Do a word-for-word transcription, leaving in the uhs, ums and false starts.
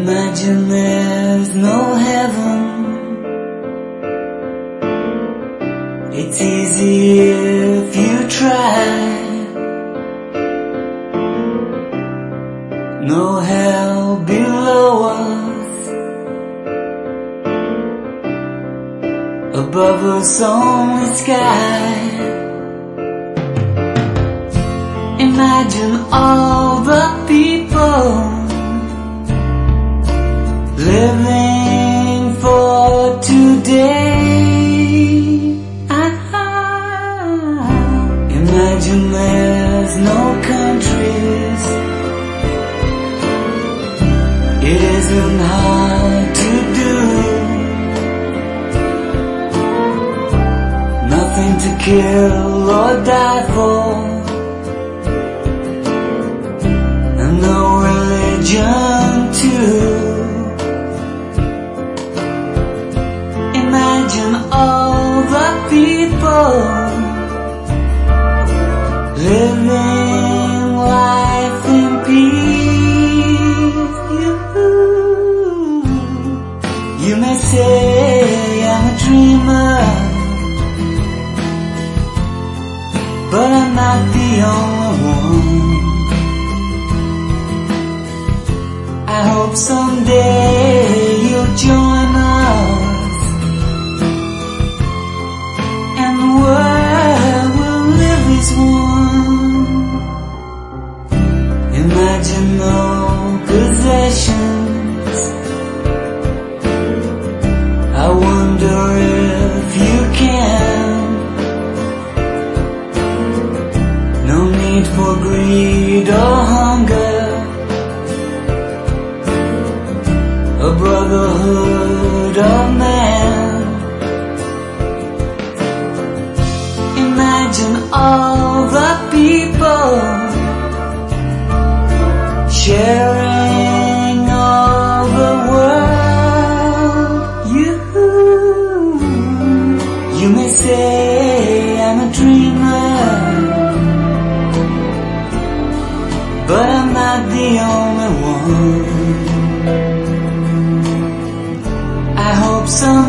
Imagine there's no heaven. It's easy if you try. No hell below us, above us only sky. Imagine all the people living for today. Ah, imagine there's no countries. It isn't hard to do. Nothing to kill or die for, and no religion too. Imagine all the people living life in peace. You, you may say I'm a dreamer, but I'm not the only one. I hope someday you'll join us, and the world will live as one. Imagine no possessions. I wonder if you can. No need for greed or hunger, a brotherhood of man. Imagine all the people sharing all the world. You, you may say I'm a dreamer, but I'm not the only one. I hope some